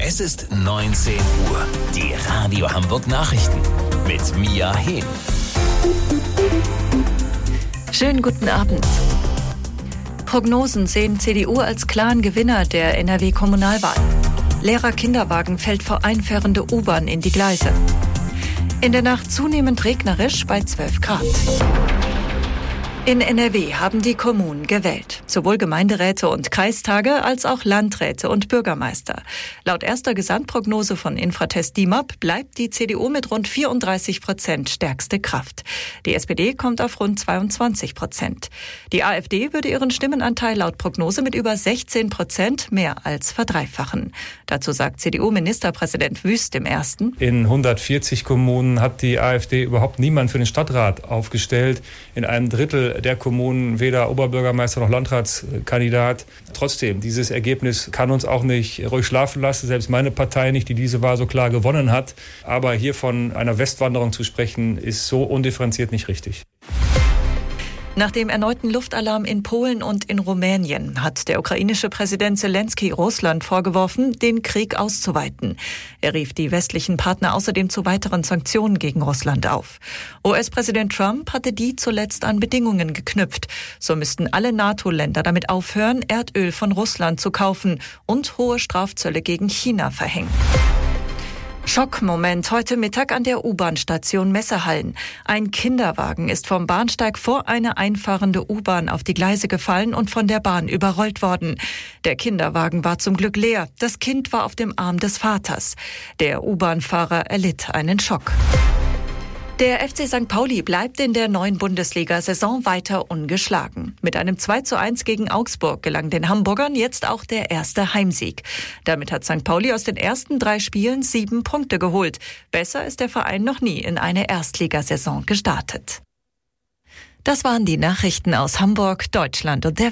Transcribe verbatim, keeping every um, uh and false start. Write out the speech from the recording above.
Es ist neunzehn Uhr. Die Radio Hamburg Nachrichten mit Mia Hehn. Schönen guten Abend. Prognosen sehen C D U als klaren Gewinner der N R W-Kommunalwahl. Leerer Kinderwagen fällt vor einfahrende U-Bahn in die Gleise. In der Nacht zunehmend regnerisch bei zwölf Grad. In N R W haben die Kommunen gewählt. Sowohl Gemeinderäte und Kreistage als auch Landräte und Bürgermeister. Laut erster Gesamtprognose von Infratest D I M A P bleibt die C D U mit rund vierunddreißig Prozent stärkste Kraft. Die S P D kommt auf rund zweiundzwanzig Prozent. Die AfD würde ihren Stimmenanteil laut Prognose mit über sechzehn Prozent mehr als verdreifachen. Dazu sagt C D U-Ministerpräsident Wüst im Ersten: In hundertvierzig Kommunen hat die AfD überhaupt niemand für den Stadtrat aufgestellt. In einem Drittel der Kommunen weder Oberbürgermeister noch Landratskandidat. Trotzdem, dieses Ergebnis kann uns auch nicht ruhig schlafen lassen, selbst meine Partei nicht, die diese Wahl so klar gewonnen hat. Aber hier von einer Westwanderung zu sprechen, ist so undifferenziert nicht richtig. Nach dem erneuten Luftalarm in Polen und in Rumänien hat der ukrainische Präsident Selenskyj Russland vorgeworfen, den Krieg auszuweiten. Er rief die westlichen Partner außerdem zu weiteren Sanktionen gegen Russland auf. U S-Präsident Trump hatte die zuletzt an Bedingungen geknüpft. So müssten alle NATO-Länder damit aufhören, Erdöl von Russland zu kaufen und hohe Strafzölle gegen China verhängen. Schockmoment heute Mittag an der U-Bahn-Station Messerhallen. Ein Kinderwagen ist vom Bahnsteig vor eine einfahrende U-Bahn auf die Gleise gefallen und von der Bahn überrollt worden. Der Kinderwagen war zum Glück leer. Das Kind war auf dem Arm des Vaters. Der U-Bahn-Fahrer erlitt einen Schock. Der F C Sankt Pauli bleibt in der neuen Bundesliga-Saison weiter ungeschlagen. Mit einem zwei zu eins gegen Augsburg gelang den Hamburgern jetzt auch der erste Heimsieg. Damit hat Sankt Pauli aus den ersten drei Spielen sieben Punkte geholt. Besser ist der Verein noch nie in eine Erstligasaison gestartet. Das waren die Nachrichten aus Hamburg, Deutschland und der